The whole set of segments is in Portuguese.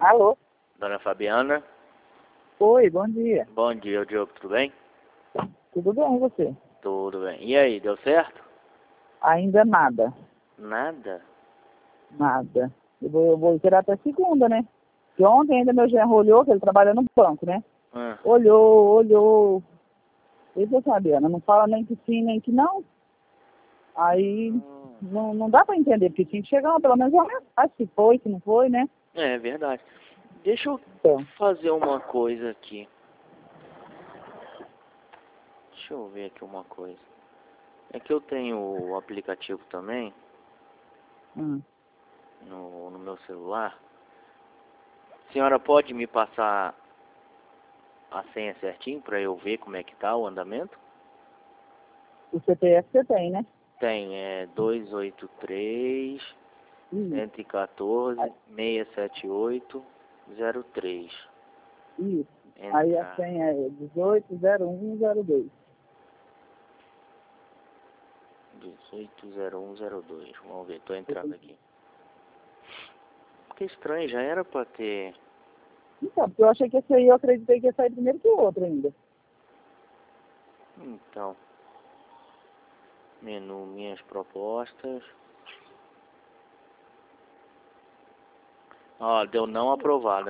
Alô? Dona Fabiana? Oi, bom dia. Bom dia, Diogo, tudo bem? Tudo bem, e você? Tudo bem. E aí, deu certo? Ainda nada. Nada? Nada. Eu vou tirar até segunda, né? Que ontem ainda meu genro olhou, que ele trabalha no banco, né? Ah, Olhou. Ele falou, Fabiana, não fala nem que sim, nem que não. Aí não dá pra entender, porque tinha que chegar pelo menos uma mensagem, se foi, se não foi, né? é verdade. Deixa eu Então, fazer uma coisa aqui. Deixa eu ver aqui uma coisa. É que eu tenho o aplicativo também no meu celular. A senhora pode me passar a senha certinho para eu ver como é que tá o andamento? o CPF você tem, né? Tem, é 283 Isso, 114 678 03. isso. Aí a Entrar. senha é 180102. 180102. Vamos ver, tô entrando aqui. Que estranho, já era pra ter. Então, porque eu achei que esse aí, eu acreditei que ia sair primeiro que o outro ainda. Então, menu minhas propostas. Ó, deu não aprovada.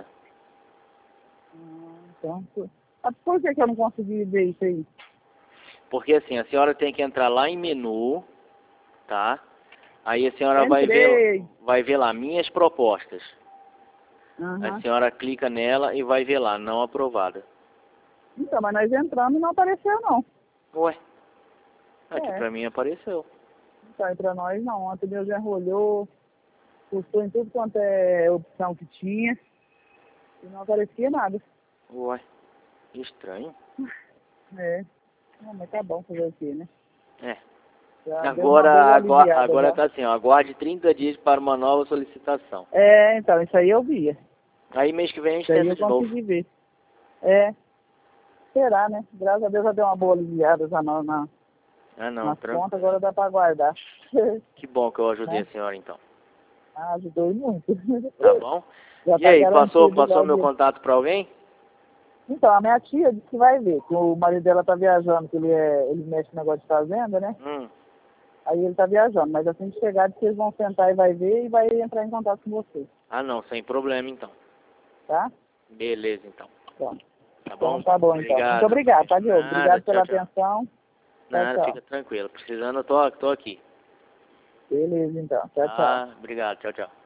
Então, mas por que eu não consegui ver isso aí? Porque assim, a senhora tem que entrar lá em menu, tá? Aí a senhora Entrei. vai ver lá minhas propostas. A Aham. senhora clica nela e vai ver lá, não aprovada. Então, mas nós entramos e não apareceu, não. Ué, aqui É, pra mim apareceu. não tá aí pra nós, não. Ontem meu genro olhou, custou em tudo quanto é opção que tinha e não aparecia nada. Ué, estranho. É, não, mas tá bom fazer o quê, né? É. Já deu uma boa aliviada Agora já. tá assim, ó, aguarde 30 dias para uma nova solicitação. É, então, isso aí eu via. Aí mês que vem a gente Isso aí tenta eu de novo. consegui ver. É, será, né? Graças a Deus já deu uma boa aliviada já Ah não, nas tranquilo. contas, agora dá pra guardar. Que bom que eu ajudei Né? a senhora então. Ah, ajudou muito. Tá bom? Já E tá aí, passou garantido já o meu dia. contato para alguém? Então, a minha tia disse que vai ver, que o marido dela tá viajando, que ele mexe no negócio de fazenda, né? Aí ele tá viajando, mas assim que chegar, diz que eles vão sentar e vai ver e vai entrar em contato com você, Ah não, sem problema então. tá? Beleza então. Pronto. Tá Então bom? tá bom, então. Muito Obrigado. obrigado, tá, Diogo? Nada, Obrigado tchau, pela tchau. atenção. Tchau, Nada, tchau. fica tranquilo. Precisando, eu tô aqui. Beleza, então. Tchau, tchau. Ah, obrigado, tchau, tchau.